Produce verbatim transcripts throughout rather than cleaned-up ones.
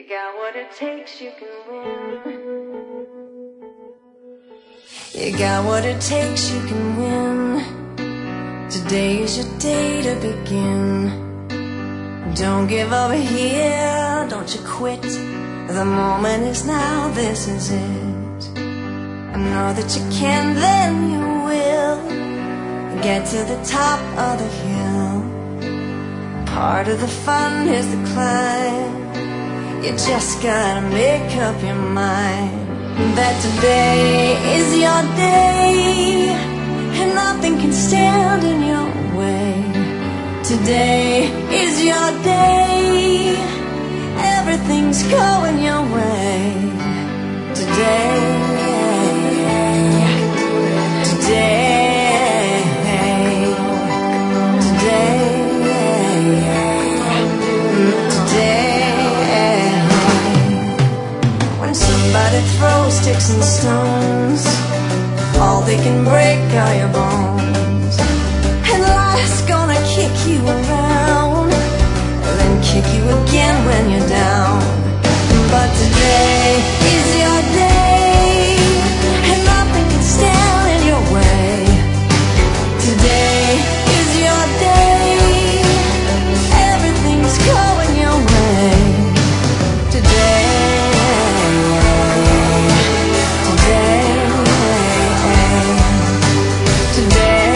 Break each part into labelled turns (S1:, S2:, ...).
S1: You got what it takes, you can win. You got what it takes, you can win. Today is your day to begin. Don't give up here, don't you quit. The moment is now, this is it. I know that you can, then you will get to the top of the hill. Part of the fun is the climb. You just gotta make up your mind that today is your day, and nothing can stand in your way. Today is your day, everything's going your way. Today, today, today, today. When somebody throws sticks and stones, all they can break are your bones. And life's gonna kick you around, and then kick you again when you're down. But today is your day, and nothing can stand in your way. Today is your day, everything's going your way. Today, today, today,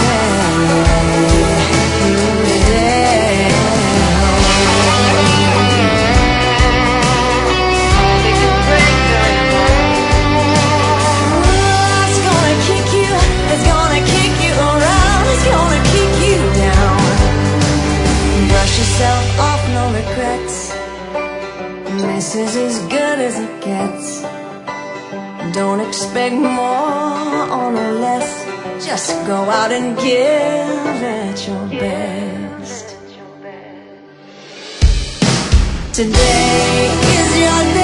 S1: today. It's gonna kick you, it's gonna kick you around, it's gonna kick you down. Brush yourself off, no regrets. This is as good as it gets. Don't expect more or no less. Just go out and give it your best. Today is your day.